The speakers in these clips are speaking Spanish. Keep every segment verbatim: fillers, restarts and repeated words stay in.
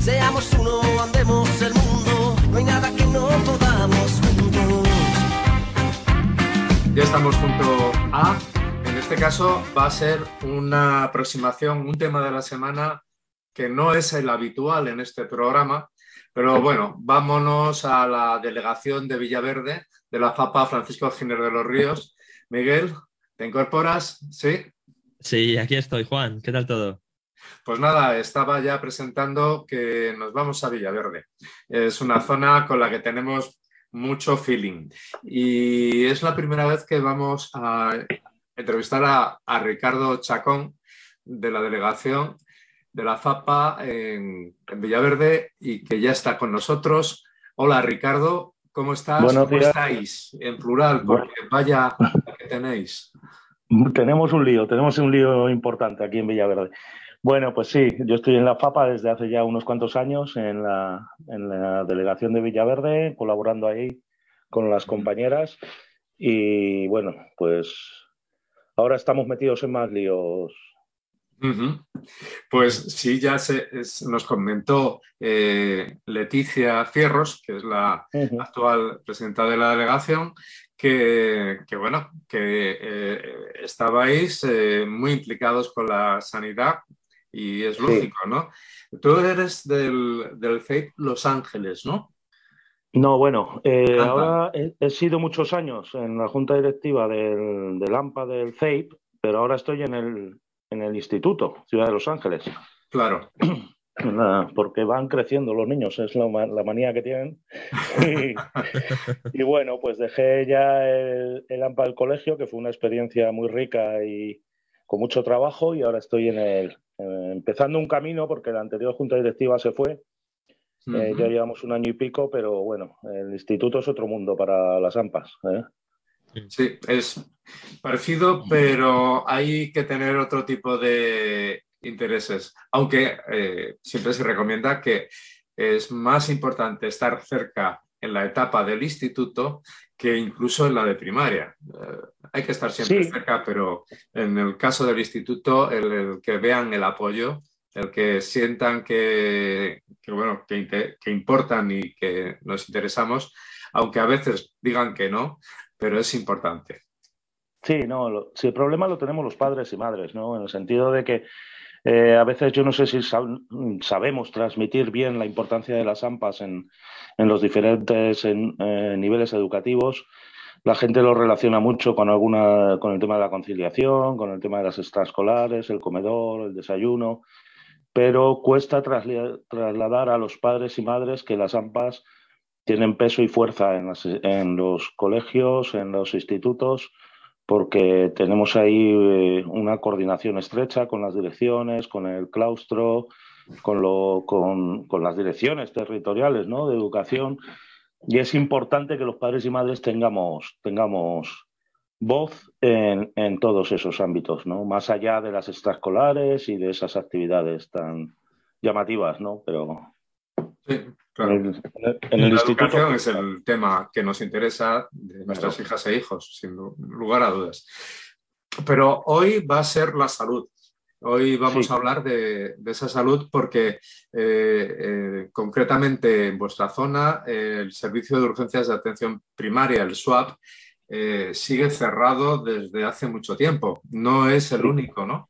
Seamos uno, andemos el mundo, no hay nada que no podamos juntos. Ya estamos junto a, en este caso va a ser una aproximación, un tema de la semana que no es el habitual en este programa, pero bueno, vámonos a la delegación de Villaverde de la FAPA Francisco Giner de los Ríos. Miguel, ¿te incorporas? ¿Sí? Sí, aquí estoy, Juan. ¿Qué tal todo? Pues nada, estaba ya presentando que nos vamos a Villaverde. Es una zona con la que tenemos mucho feeling y es la primera vez que vamos a entrevistar a, a Ricardo Chacón de la delegación de la FAPA en, en Villaverde y que ya está con nosotros. Hola Ricardo, ¿cómo estás? Buenos ¿Cómo días. estáis? En plural, Bueno, porque vaya que tenéis. tenemos un lío, tenemos un lío importante aquí en Villaverde. Bueno, pues sí, yo estoy en la FAPA desde hace ya unos cuantos años en la, en la delegación de Villaverde, colaborando ahí con las compañeras y bueno, pues ahora estamos metidos en más líos. Uh-huh. Pues sí, ya se, es, nos comentó eh, Leticia Fierros, que es la Uh-huh. actual presidenta de la delegación, que, que bueno, que eh, estabais eh, muy implicados con la sanidad y es Sí. lógico, ¿no? Tú eres del, del C E I P Los Ángeles, ¿no? No, bueno, eh, Anda. ahora he, he sido muchos años en la junta directiva del, del AMPA del C E I P, pero ahora estoy en el, en el Instituto Ciudad de Los Ángeles. Claro. Nada, porque van creciendo los niños, es la, la manía que tienen. Y, y bueno, pues dejé ya el, el AMPA del colegio, que fue una experiencia muy rica y con mucho trabajo, y ahora estoy en el, eh, empezando un camino, porque la anterior junta directiva se fue. Eh, ya Uh-huh. llevamos un año y pico, pero bueno, el instituto es otro mundo para las AMPAs, ¿eh? Sí, es parecido, pero hay que tener otro tipo de intereses. Aunque eh, siempre se recomienda que es más importante estar cerca en la etapa del instituto que incluso en la de primaria. Eh, hay que estar siempre Sí, cerca, pero en el caso del instituto, el, el que vean el apoyo, el que sientan que, que, bueno, que, que importan y que nos interesamos, aunque a veces digan que no, pero es importante. sí, no, lo, sí, el problema lo tenemos los padres y madres, ¿no? En el sentido de que Eh, a veces yo no sé si sab sabemos transmitir bien la importancia de las AMPAs en, en los diferentes en, eh, niveles educativos. La gente lo relaciona mucho con alguna, con el tema de la conciliación, con el tema de las extraescolares, el comedor, el desayuno, pero cuesta trasla trasladar a los padres y madres que las AMPAs tienen peso y fuerza en, las, en los colegios, en los institutos, porque tenemos ahí eh, una coordinación estrecha con las direcciones, con el claustro, con, lo, con, con las direcciones territoriales, ¿no?, de educación, y es importante que los padres y madres tengamos, tengamos voz en, en todos esos ámbitos, ¿no?, más allá de las extraescolares y de esas actividades tan llamativas, ¿no? Pero Sí, en claro. el, en el, en el La instituto, educación pues es el tema que nos interesa de nuestras claro. hijas e hijos, sin lugar a dudas. Pero hoy va a ser la salud. Hoy vamos a Sí, hablar de, de esa salud porque eh, eh, concretamente en vuestra zona eh, el Servicio de Urgencias de Atención Primaria, el SUAP, eh, sigue cerrado desde hace mucho tiempo. No es el sí. único, ¿no?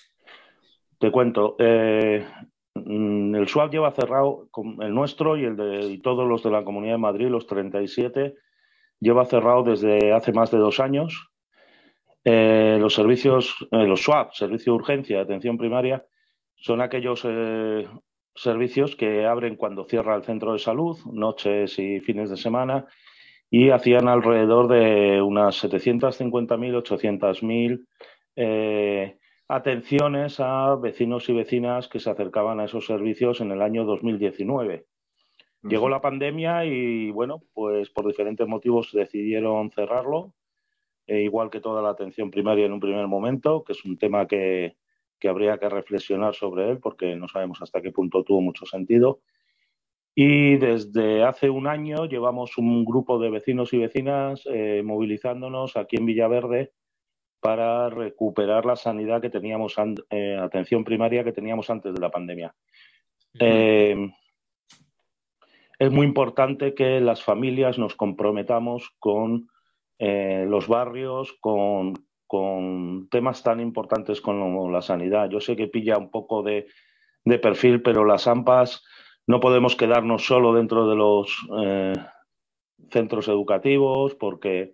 Te cuento, eh, mm, el SUAP lleva cerrado, con el nuestro y el de y todos los de la Comunidad de Madrid, los treinta y siete, lleva cerrado desde hace más de dos años. Eh, los servicios, eh, los SUAP, Servicio de Urgencia de Atención Primaria, son aquellos eh, servicios que abren cuando cierra el centro de salud, noches y fines de semana, y hacían alrededor de unas setecientas cincuenta mil, ochocientas mil eh, atenciones a vecinos y vecinas que se acercaban a esos servicios en el año dos mil diecinueve. Llegó Uh-huh. la pandemia y, bueno, pues por diferentes motivos decidieron cerrarlo, eh, igual que toda la atención primaria en un primer momento, que es un tema que, que habría que reflexionar sobre él porque no sabemos hasta qué punto tuvo mucho sentido. Y desde hace un año llevamos un grupo de vecinos y vecinas eh, movilizándonos aquí en Villaverde para recuperar la sanidad que teníamos, eh, atención primaria que teníamos antes de la pandemia. Eh, es muy importante que las familias nos comprometamos con eh, los barrios, con, con temas tan importantes como la sanidad. Yo sé que pilla un poco de, de perfil, pero las AMPAs no podemos quedarnos solo dentro de los eh, centros educativos porque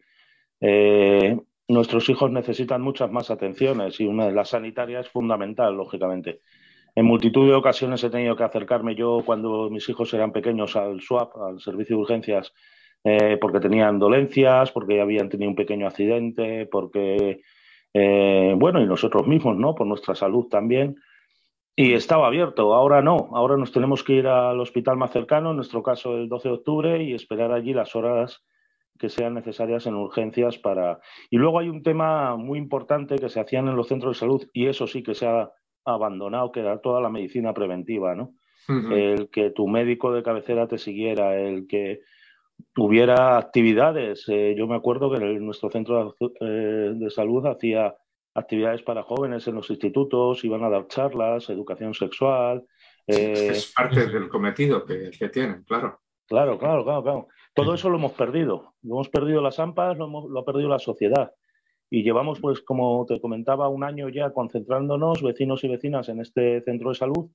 eh, nuestros hijos necesitan muchas más atenciones y una de las sanitarias es fundamental, lógicamente. En multitud de ocasiones he tenido que acercarme yo cuando mis hijos eran pequeños al SWAP, al servicio de urgencias, eh, porque tenían dolencias, porque habían tenido un pequeño accidente, porque, eh, bueno, y nosotros mismos, ¿no? Por nuestra salud también. Y estaba abierto, ahora no, ahora nos tenemos que ir al hospital más cercano, en nuestro caso el doce de octubre, y esperar allí las horas que sean necesarias en urgencias para... Y luego hay un tema muy importante que se hacían en los centros de salud, y eso sí que se ha abandonado, que era toda la medicina preventiva, ¿no? Ujú. El que tu médico de cabecera te siguiera, el que hubiera actividades. Eh, yo me acuerdo que en nuestro centro de, eh, de salud hacía actividades para jóvenes en los institutos, iban a dar charlas, educación sexual. Sí, es que Eh, es parte del cometido que, que tienen, claro. claro, claro, claro, claro. Todo eso lo hemos perdido. Lo hemos perdido las AMPAs, lo, hemos, lo ha perdido la sociedad. Y llevamos, pues, como te comentaba, un año ya concentrándonos, vecinos y vecinas, en este centro de salud.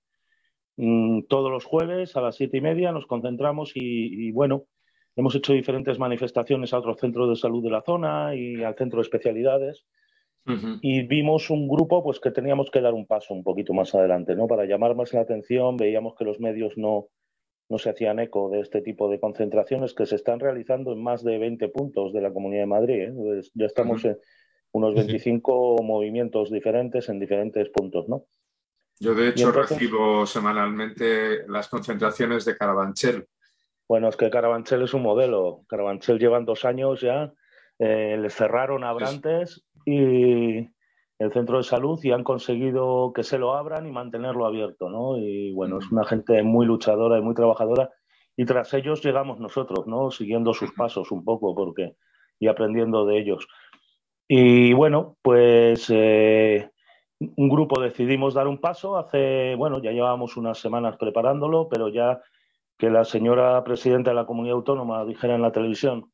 Mm, todos los jueves a las siete y media nos concentramos y, y, bueno, hemos hecho diferentes manifestaciones a otros centros de salud de la zona y al centro de especialidades. Ujú. Y vimos un grupo pues que teníamos que dar un paso un poquito más adelante, ¿no? Para llamar más la atención, veíamos que los medios no, no se hacían eco de este tipo de concentraciones que se están realizando en más de veinte puntos de la Comunidad de Madrid, ¿eh? Pues ya estamos Ujú. en unos veinticinco movimientos diferentes en diferentes puntos, ¿no? Yo, de Y hecho, entonces, recibo semanalmente las concentraciones de Carabanchel. bueno, es que Carabanchel es un modelo. Carabanchel llevan dos años ya, eh, les cerraron a Es- Abrantes y el centro de salud y han conseguido que se lo abran y mantenerlo abierto, ¿no? Y bueno, es Ujú. una gente muy luchadora y muy trabajadora y tras ellos llegamos nosotros, ¿no? Siguiendo sus Ujú. pasos un poco porque y aprendiendo de ellos. Y bueno, pues eh, un grupo decidimos dar un paso hace, bueno, ya llevábamos unas semanas preparándolo, pero ya que la señora presidenta de la comunidad autónoma dijera en la televisión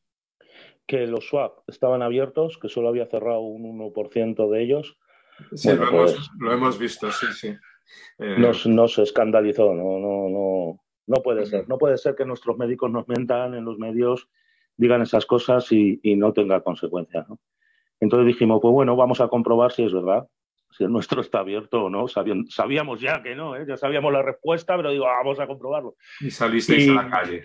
que los swap estaban abiertos, que solo había cerrado un uno por ciento de ellos, Sí, bueno, lo hemos, pues lo hemos visto, sí, sí. Eh, nos, nos escandalizó, no, no, no, no puede ser. ujú. No puede ser que nuestros médicos nos mentan en los medios, digan esas cosas y, y no tenga consecuencias, ¿no? Entonces dijimos, pues bueno, vamos a comprobar si es verdad, si el nuestro está abierto o no. Sabíamos, sabíamos ya que no, ¿eh? Ya sabíamos la respuesta, pero digo, ah, vamos a comprobarlo. Y salisteis a la Y, calle.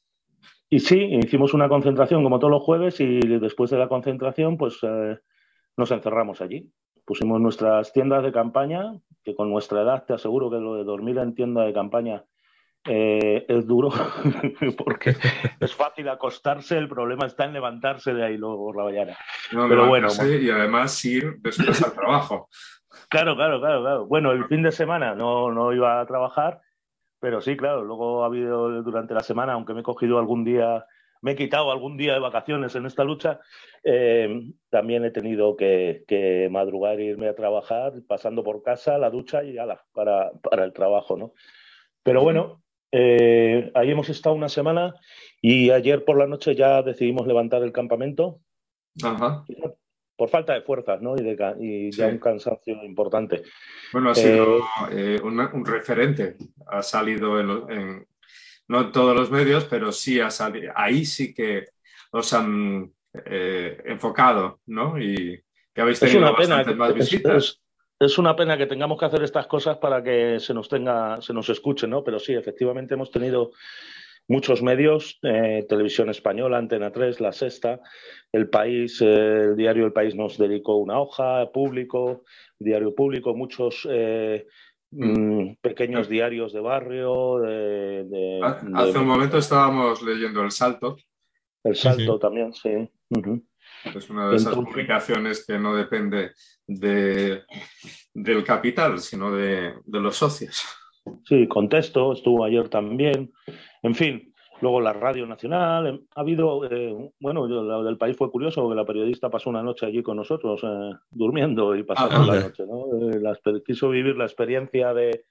Y sí, hicimos una concentración como todos los jueves y después de la concentración pues eh, nos encerramos allí. Pusimos nuestras tiendas de campaña, que con nuestra edad te aseguro que lo de dormir en tienda de campaña eh, es duro, porque es fácil acostarse, el problema está en levantarse de ahí luego por la mañana. No, Pero bueno, levantarse y además ir después al trabajo. claro, claro, claro, claro. Bueno, el fin de semana no, no iba a trabajar. Pero sí, claro, luego ha habido durante la semana, aunque me he cogido algún día, me he quitado algún día de vacaciones en esta lucha, eh, también he tenido que, que madrugar e irme a trabajar, pasando por casa, la ducha y ala, para, para el trabajo, ¿no? Pero Ujú. bueno, eh, ahí hemos estado una semana y ayer por la noche ya decidimos levantar el campamento Ajá, por falta de fuerzas, ¿no? Y, de, y sí. ya un cansancio importante. Bueno, ha sido Eh, eh, una- un referente. Ha salido en, lo- en- no en todos los medios, pero sí ha salido. Ahí sí que os han eh, enfocado, ¿no? Y que habéis Es tenido una pena bastantes que, más es, visitas. es, es una pena que tengamos que hacer estas cosas para que se nos tenga, se nos escuche, ¿no? Pero sí, efectivamente hemos tenido muchos medios, eh, Televisión Española, Antena tres, La Sexta, El País, eh, el diario El País nos dedicó una hoja, Público, Diario Público, muchos eh, Mm. mm, pequeños diarios de barrio, de, de, Ha- Hace un de momento estábamos leyendo El Salto. El Salto también, sí. Uh-huh. Es una de esas Entonces, publicaciones que no depende de, del capital, sino de, de los socios. sí, Contexto estuvo ayer también. En fin, luego la Radio Nacional. eh, Ha habido, eh, bueno, lo del País fue curioso porque la periodista pasó una noche allí con nosotros, eh, durmiendo y pasamos la Ajá. Anda. noche, ¿no? Eh, la exper- quiso vivir la experiencia de,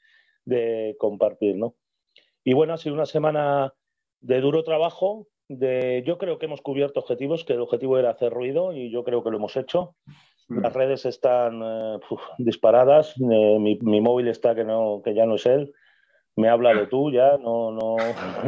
de compartir, ¿no? Y bueno, ha sido una semana de duro trabajo. De, yo creo que hemos cubierto objetivos, que el objetivo era hacer ruido y yo creo que lo hemos hecho. Las redes están eh, uf, disparadas, eh, mi, mi móvil está que, no, que ya no es él, me habla de tú ya, no, no.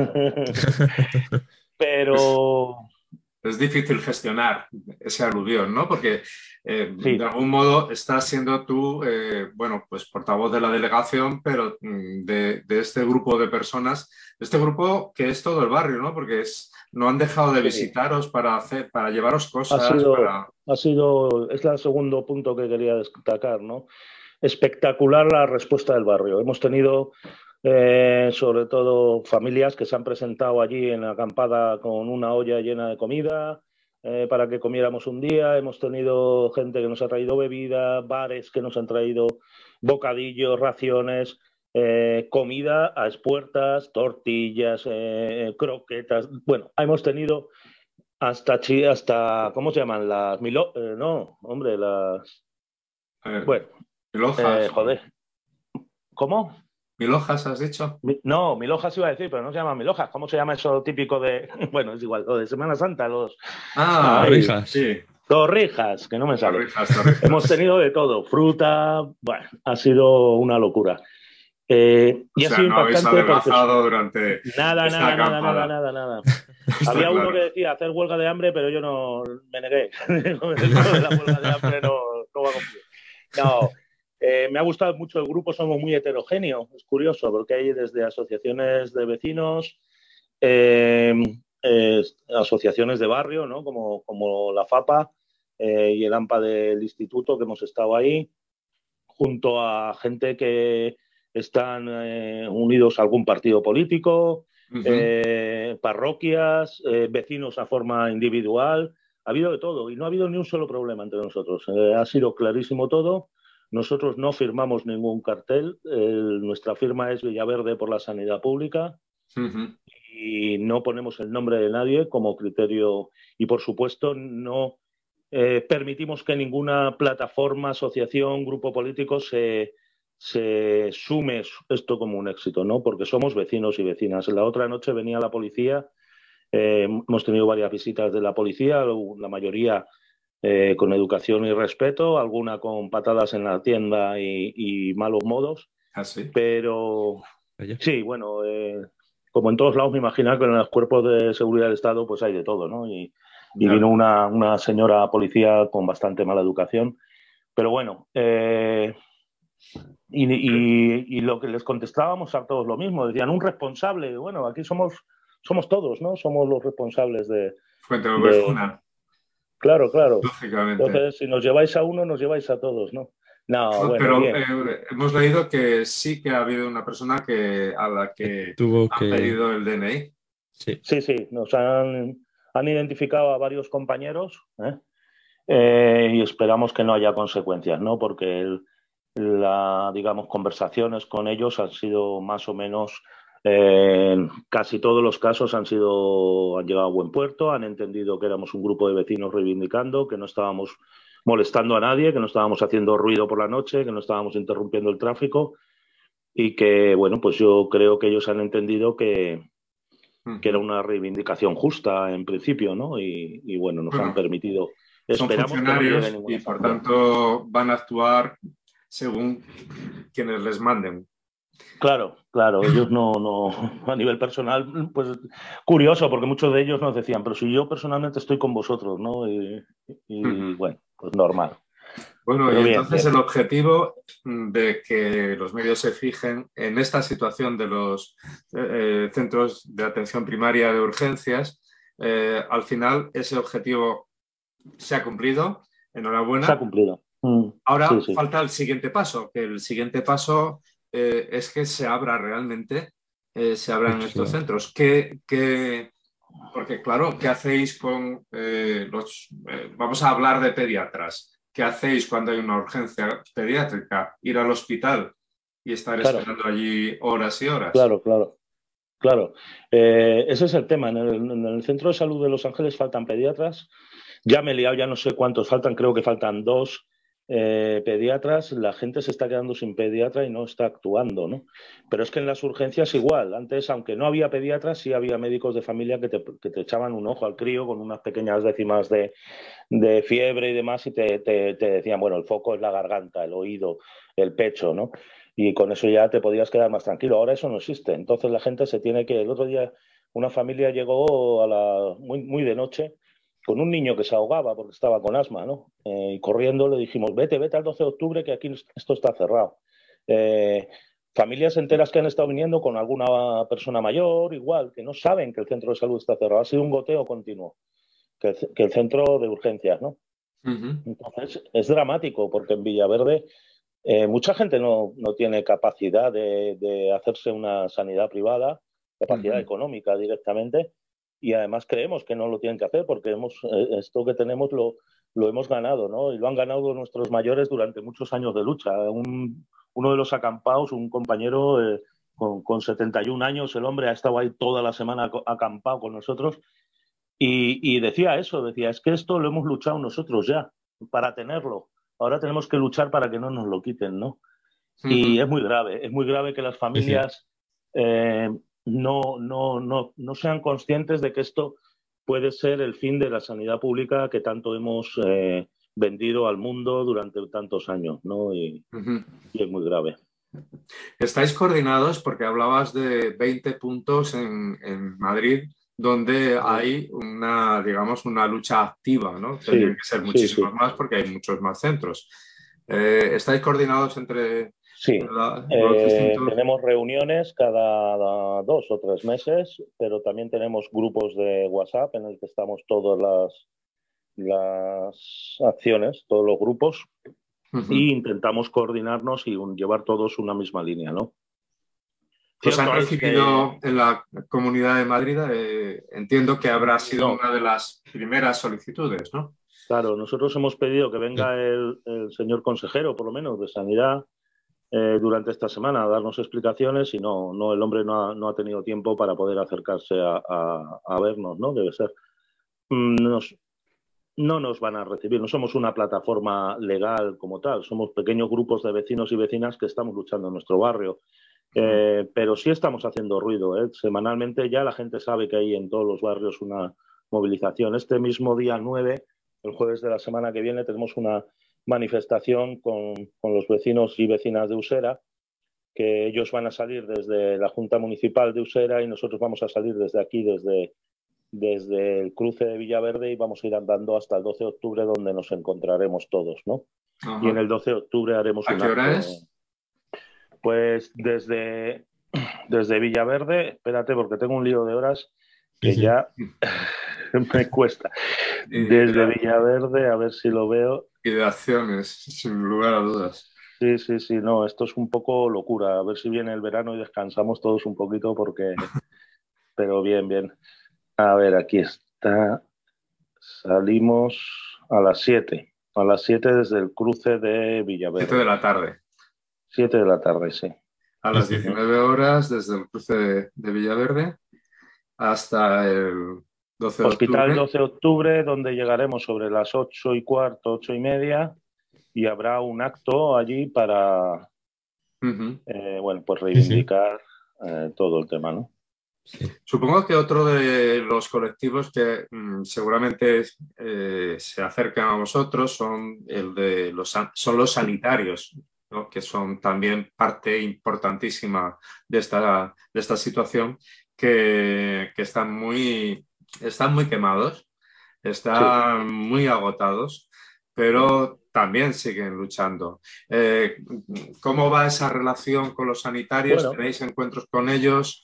Pero es difícil gestionar ese aluvión, ¿no? Porque eh, sí. de algún modo estás siendo tú, eh, bueno, pues portavoz de la delegación, pero mm, de, de este grupo de personas, de este grupo que es todo el barrio, ¿no? Porque es, no han dejado de Sí. visitaros para hacer, para llevaros Ha cosas, sido, para... ha sido, es el segundo punto que quería destacar, ¿no? Espectacular la respuesta del barrio. Hemos tenido eh, sobre todo familias que se han presentado allí en la acampada con una olla llena de comida eh, para que comiéramos un día. Hemos tenido gente que nos ha traído bebida, bares que nos han traído bocadillos, raciones, eh, comida a expuertas, tortillas, eh, croquetas. Bueno, hemos tenido hasta, chi- hasta ¿cómo se llaman? Las milo eh, no, hombre, las... Eh, Bueno, mil hojas, eh, joder. ¿Cómo? mil hojas, has dicho. Mi- No, mil hojas iba a decir, pero no se llama mil hojas. ¿Cómo se llama eso típico de... Bueno, es igual, lo de Semana Santa, los... Ah, Ay, Torrijas. sí, torrijas, que no me sale. torrijas, torrijas. Hemos tenido de todo, fruta, bueno, ha sido una locura. Eh, O y ha sea, sido no habéis impactante porque adelgazado durante nada, esta nada, nada, nada, acampada. nada, nada. Está Había uno claro. que decía hacer huelga de hambre, pero yo no me negué. Lo de la huelga de hambre no, no va conmigo. No, eh, me ha gustado mucho el grupo, somos muy heterogéneos, es curioso, porque hay desde asociaciones de vecinos, eh, eh, asociaciones de barrio, ¿no? como, como la FAPA eh, y el AMPA del instituto, que hemos estado ahí, junto a gente que están eh, unidos a algún partido político, Uh-huh. eh, parroquias, eh, vecinos a forma individual. Ha habido de todo y no ha habido ni un solo problema entre nosotros. Eh, ha sido clarísimo todo. Nosotros no firmamos ningún cartel. Eh, nuestra firma es Villaverde por la Sanidad Pública Uh-huh. y no ponemos el nombre de nadie como criterio. Y, por supuesto, no eh, permitimos que ninguna plataforma, asociación, grupo político se, se sume esto como un éxito, ¿no? Porque somos vecinos y vecinas. La otra noche venía la policía, eh, hemos tenido varias visitas de la policía, la mayoría eh, con educación y respeto, alguna con patadas en la tienda y, y malos modos, ¿Ah, sí? pero Oye. sí, bueno, eh, como en todos lados, me imagino que en los cuerpos de seguridad del Estado pues hay de todo, ¿no? Y, y Ya. vino una, una señora policía con bastante mala educación. Pero bueno, eh, y, y, y lo que les contestábamos a todos lo mismo, decían un responsable. Bueno, aquí somos, somos todos, ¿no? Somos los responsables de, Fuente de de... Ovejuna, Claro, claro. lógicamente. Entonces, si nos lleváis a uno, nos lleváis a todos, ¿no? No, bueno, Pero bien. eh, hemos leído que sí que ha habido una persona que, a la que Tuvo han que... pedido el D N I. Sí. Sí, sí, nos han, han identificado a varios compañeros, ¿eh? Eh, y esperamos que no haya consecuencias, ¿no? Porque el, la, digamos, conversaciones con ellos han sido más o menos, eh, casi todos los casos han sido, han llegado a buen puerto, han entendido que éramos un grupo de vecinos reivindicando, que no estábamos molestando a nadie, que no estábamos haciendo ruido por la noche, que no estábamos interrumpiendo el tráfico y que, bueno, pues yo creo que ellos han entendido que, Uh-huh. que era una reivindicación justa en principio, ¿no? Y, y bueno, nos Bueno, han permitido. son Esperamos que no llegue funcionarios ninguna y por sanción. tanto van a actuar según quienes les manden. Claro, claro, ellos no, no, a nivel personal, pues curioso, porque muchos de ellos nos decían, pero si yo personalmente estoy con vosotros, ¿no? Y, y Uh-huh. bueno, pues normal. Bueno, Pero y bien, entonces bien. el objetivo de que los medios se fijen en esta situación de los eh, centros de atención primaria de urgencias, eh, al final ese objetivo se ha cumplido. Enhorabuena. Se ha cumplido. Mm, Ahora sí, sí. falta el siguiente paso, que el siguiente paso eh, es que se abra realmente, eh, se abran Pues, estos sí. centros. ¿Qué, qué, porque claro, ¿qué hacéis con eh, los... Eh, vamos a hablar de pediatras. ¿Qué hacéis cuando hay una urgencia pediátrica? Ir al hospital y estar Claro, esperando allí horas y horas. claro, claro. Claro, eh, ese es el tema. En el, en el Centro de Salud de Los Ángeles faltan pediatras. Ya me he liado, ya no sé cuántos faltan, creo que faltan dos. eh, pediatras, la gente se está quedando sin pediatra y no está actuando, ¿no? Pero es que en las urgencias igual. Antes, aunque no había pediatras, sí había médicos de familia que te, que te echaban un ojo al crío con unas pequeñas décimas de, de fiebre y demás y te, te, te decían, bueno, el foco es la garganta, el oído, el pecho, ¿no? Y con eso ya te podías quedar más tranquilo. Ahora eso no existe. Entonces la gente se tiene que... El otro día una familia llegó a la, muy, muy de noche con un niño que se ahogaba porque estaba con asma, ¿no? Eh, y corriendo le dijimos, vete, vete al doce de octubre que aquí esto está cerrado. Eh, familias enteras que han estado viniendo con alguna persona mayor, igual, que no saben que el centro de salud está cerrado. Ha sido un goteo continuo, que el, que el centro de urgencias, ¿no? Uh-huh. Entonces es dramático porque en Villaverde eh, mucha gente no, no tiene capacidad de, de hacerse una sanidad privada, capacidad Uh-huh. económica directamente, y además creemos que no lo tienen que hacer porque hemos, eh, esto que tenemos lo, lo hemos ganado, ¿no? Y lo han ganado nuestros mayores durante muchos años de lucha. Un, uno de los acampados, un compañero eh, con, con setenta y un años, el hombre ha estado ahí toda la semana acampado con nosotros y, y decía eso, decía, es que esto lo hemos luchado nosotros ya, para tenerlo. Ahora tenemos que luchar para que no nos lo quiten, ¿no? Y Uh-huh. es muy grave, es muy grave que las Sí, sí. familias eh, no, no, no, no sean conscientes de que esto puede ser el fin de la sanidad pública que tanto hemos eh, vendido al mundo durante tantos años, ¿no? Y, Uh-huh. y es muy grave. ¿Estáis coordinados? Porque hablabas de veinte puntos en, en Madrid, donde hay una, digamos, una lucha activa, ¿no? Tendrían Sí, que ser sí, muchísimos sí. más porque hay muchos más centros. Eh, ¿estáis coordinados entre Sí, la- los eh, distintos? tenemos reuniones cada dos o tres meses, pero también tenemos grupos de WhatsApp en el que estamos todas las, las acciones, todos los grupos, Uh-huh. y intentamos coordinarnos y un, llevar todos una misma línea, ¿no? ¿Os han Cierto es que recibido en la Comunidad de Madrid? Eh, entiendo que habrá sido no, una de las primeras solicitudes, ¿no? claro, nosotros hemos pedido que Sí. venga el, el señor consejero, por lo menos, de Sanidad eh, durante esta semana a darnos explicaciones y no, no el hombre no ha, no ha tenido tiempo para poder acercarse a, a, a vernos, ¿no? Debe ser. Nos, no nos van a recibir, no somos una plataforma legal como tal, somos pequeños grupos de vecinos y vecinas que estamos luchando en nuestro barrio. Uh-huh. Eh, pero sí estamos haciendo ruido. ¿eh? Semanalmente ya la gente sabe que hay en todos los barrios una movilización. Este mismo día nueve, el jueves de la semana que viene, tenemos una manifestación con, con los vecinos y vecinas de Usera, que ellos van a salir desde la Junta Municipal de Usera y nosotros vamos a salir desde aquí, desde, desde el cruce de Villaverde y vamos a ir andando hasta el doce de octubre donde nos encontraremos todos, ¿no? Y en Ajá. el doce de octubre haremos ¿A un qué hora acto, es? pues desde, desde Villaverde, espérate porque tengo un lío de horas Sí, que sí. ya me cuesta. Y de, Desde Villaverde, a ver si lo veo. y de acciones, sin lugar a dudas. Sí, sí, sí, no, esto es un poco locura. A ver si viene el verano y descansamos todos un poquito porque, pero bien, bien. A ver, aquí está. Salimos a las siete. A las siete desde el cruce de Siete de Villaverde. la tarde. Siete de la tarde, sí. A las Ujú. diecinueve horas, desde el cruce de, de Villaverde hasta el doce de Hospital octubre. doce de octubre, donde llegaremos sobre las ocho y cuarto, ocho y media, y habrá un acto allí para, Uh-huh. eh, bueno, pues Sí, sí. reivindicar eh, todo el tema, ¿no? Sí. Supongo que otro de los colectivos que mm, seguramente eh, se acercan a vosotros son, el de los, san- son los sanitarios, ¿no? Que son también parte importantísima de esta, de esta situación, que, que están muy, están muy quemados, Sí. están muy agotados, pero también siguen luchando. Eh, ¿cómo va esa relación con los sanitarios? Bueno, ¿Tenéis encuentros con ellos?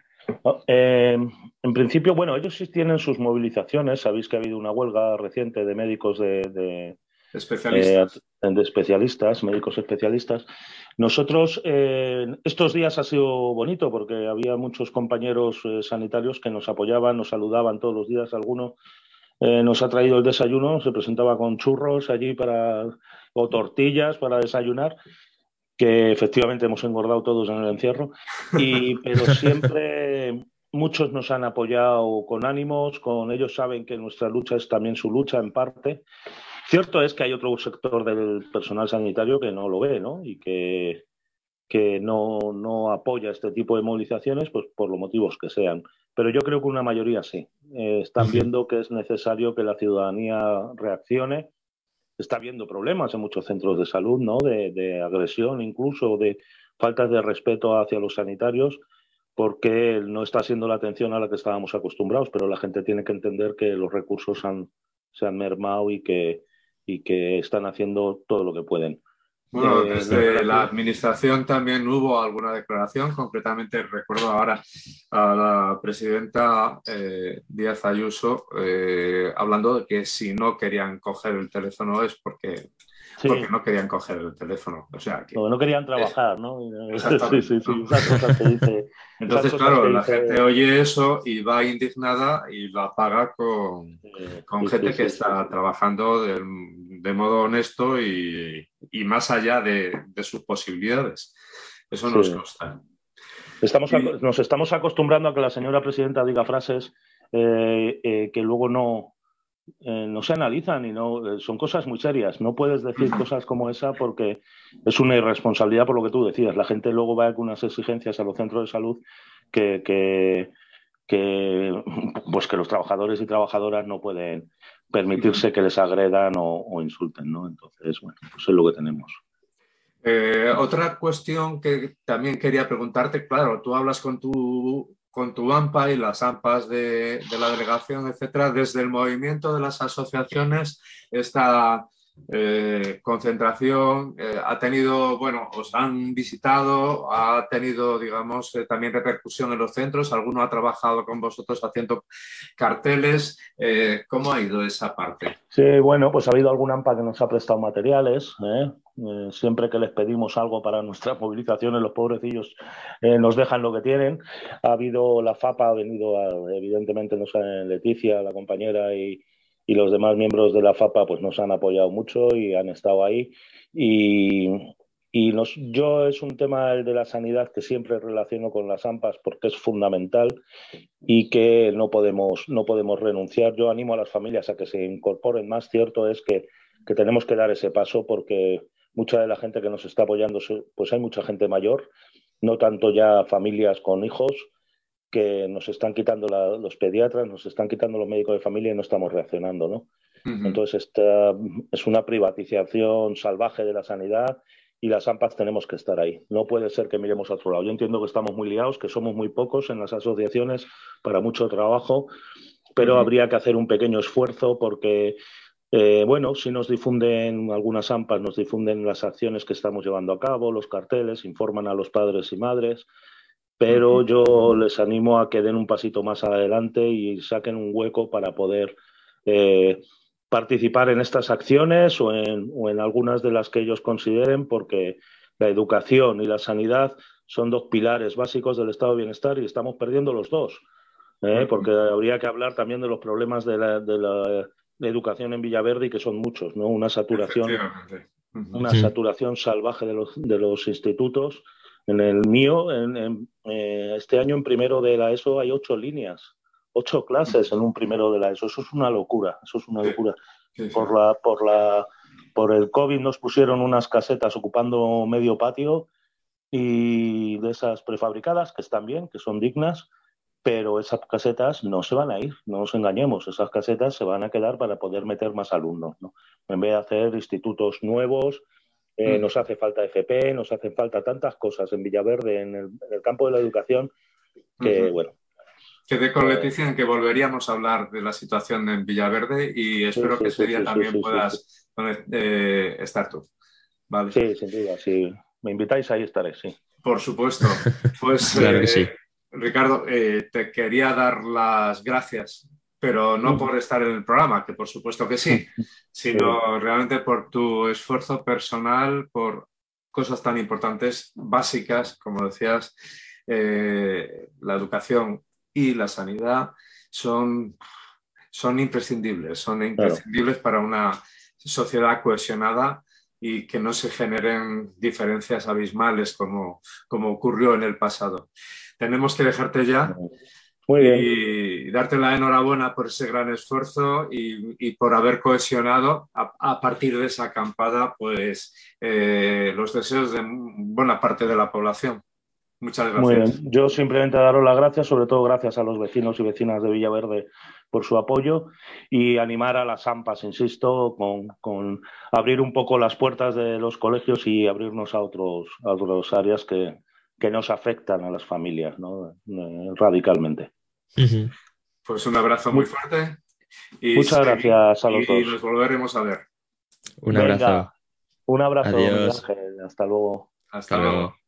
eh, en principio, bueno, ellos sí tienen sus movilizaciones. Sabéis que ha habido una huelga reciente de médicos de, de, eh, Especialistas. de especialistas, médicos especialistas. Nosotros, eh, estos días ha sido bonito porque había muchos compañeros eh, sanitarios que nos apoyaban, nos saludaban todos los días. Alguno eh, nos ha traído el desayuno, se presentaba con churros allí para, o tortillas para desayunar, que efectivamente hemos engordado todos en el encierro, y, pero siempre muchos nos han apoyado con ánimos, con ellos saben que nuestra lucha es también su lucha en parte, Cierto es que hay otro sector del personal sanitario que no lo ve, ¿no? Y que, que no, no apoya este tipo de movilizaciones, pues por los motivos que sean. Pero yo creo que una mayoría sí. Eh, están Ujú. viendo que es necesario que la ciudadanía reaccione. Está habiendo problemas en muchos centros de salud, ¿no? De, de agresión, incluso de faltas de respeto hacia los sanitarios, porque no está siendo la atención a la que estábamos acostumbrados, pero la gente tiene que entender que los recursos han, se han mermado y que, y que están haciendo todo lo que pueden. Bueno, Eh, la desde la relación... administración también hubo alguna declaración, concretamente recuerdo ahora a la presidenta eh, Díaz Ayuso eh, hablando de que si no querían coger el teléfono es porque, porque Sí, no querían coger el teléfono. O sea que no, no querían es trabajar, ¿no? Sí, exactamente, sí, sí, ¿no? esas cosas que dice, esas Entonces, cosas que claro, la gente dice, oye eso y va indignada y la paga con, eh, con sí, sí, gente que sí, sí. está trabajando de, de modo honesto y, y más allá de, de sus posibilidades. Eso Sí. nos consta. Estamos, Y, nos estamos acostumbrando a que la señora presidenta diga frases eh, eh, que luego no, eh, no se analizan y no eh, son cosas muy serias. No puedes decir cosas como esa porque es una irresponsabilidad por lo que tú decías. La gente luego va con unas exigencias a los centros de salud que, que, que, pues que los trabajadores y trabajadoras no pueden permitirse que les agredan o, o insulten, ¿no? Entonces, bueno, pues es lo que tenemos. eh, otra cuestión que también quería preguntarte, claro, tú hablas con tu, con tu AMPA y las AMPAs de, de la delegación, etcétera, desde el movimiento de las asociaciones, esta eh, concentración eh, ha tenido, bueno, os han visitado, ha tenido, digamos, eh, también repercusión en los centros, alguno ha trabajado con vosotros haciendo carteles, eh, ¿cómo ha ido esa parte? Sí, bueno, pues ha habido algún AMPA que nos ha prestado materiales. ¿eh? Eh, siempre que les pedimos algo para nuestras movilizaciones, los pobrecillos eh, nos dejan lo que tienen. Ha habido la FAPA, ha venido, a, evidentemente, nos han, Leticia, la compañera, y, y los demás miembros de la FAPA pues nos han apoyado mucho y han estado ahí. Y, y nos, yo es un tema el de la sanidad que siempre relaciono con las AMPAs porque es fundamental y que no podemos, no podemos renunciar. Yo animo a las familias a que se incorporen más. Cierto es que, que tenemos que dar ese paso porque mucha de la gente que nos está apoyando, pues hay mucha gente mayor, no tanto ya familias con hijos, que nos están quitando la, los pediatras, nos están quitando los médicos de familia y no estamos reaccionando, ¿no? Uh -huh. Entonces, esta es una privatización salvaje de la sanidad y las AMPAs tenemos que estar ahí. No puede ser que miremos a otro lado. Yo entiendo que estamos muy liados, que somos muy pocos en las asociaciones para mucho trabajo, pero Uh -huh. habría que hacer un pequeño esfuerzo porque, eh, bueno, si nos difunden, algunas AMPAs nos difunden las acciones que estamos llevando a cabo, los carteles, informan a los padres y madres, Uh pero -huh. yo les animo a que den un pasito más adelante y saquen un hueco para poder eh, participar en estas acciones o en, o en algunas de las que ellos consideren, porque la educación y la sanidad son dos pilares básicos del estado de bienestar y estamos perdiendo los dos, Uh ¿eh? -huh. Porque habría que hablar también de los problemas de la, de la de educación en Villaverde y que son muchos, ¿no? Una saturación, Efectivamente. Uh -huh. una Sí. saturación salvaje de los, de los institutos. En el mío, en, en, eh, este año en primero de la ESO hay ocho líneas, ocho clases en un primero de la ESO. Eso es una locura, eso es una Sí, locura. sí, sí. Por la, por la, por el COVID nos pusieron unas casetas ocupando medio patio y de esas prefabricadas que están bien, que son dignas, pero esas casetas no se van a ir, no nos engañemos, esas casetas se van a quedar para poder meter más alumnos, ¿no? En vez de hacer institutos nuevos, eh, Uh nos hace falta F P, nos hacen falta tantas cosas en Villaverde, en el, en el campo de la educación, que -huh. bueno. Quedé con Pues, Leticia en que volveríamos a hablar de la situación en Villaverde y sí, espero que sí, ese sí, día sí, sí, también sí, sí, sí. puedas eh, estar tú. Vale. Sí, sin duda, si me invitáis ahí estaré, sí. Por supuesto. Pues Claro que eh, sí. Ricardo, eh, te quería dar las gracias, pero no por estar en el programa, que por supuesto que sí, Sí, sino realmente por tu esfuerzo personal, por cosas tan importantes, básicas, como decías, eh, la educación y la sanidad son, son imprescindibles, son claro. imprescindibles para una sociedad cohesionada y que no se generen diferencias abismales como, como ocurrió en el pasado. Tenemos que dejarte ya, Muy bien. Y darte la enhorabuena por ese gran esfuerzo y, y por haber cohesionado a, a partir de esa acampada pues eh, los deseos de buena parte de la población. Muchas Muy bien. gracias. Yo simplemente daros las gracias, sobre todo gracias a los vecinos y vecinas de Villaverde por su apoyo y animar a las AMPAs, insisto, con, con abrir un poco las puertas de los colegios y abrirnos a otros, a otras áreas que, que nos afectan a las familias, ¿no? Eh, radicalmente. Ujú. Pues un abrazo muy Mu- fuerte y, Muchas segui- gracias a los y dos. nos volveremos a ver. Un Venga, abrazo. un abrazo, Miguel Adiós. Ángel. Hasta luego. Hasta Hasta luego. luego.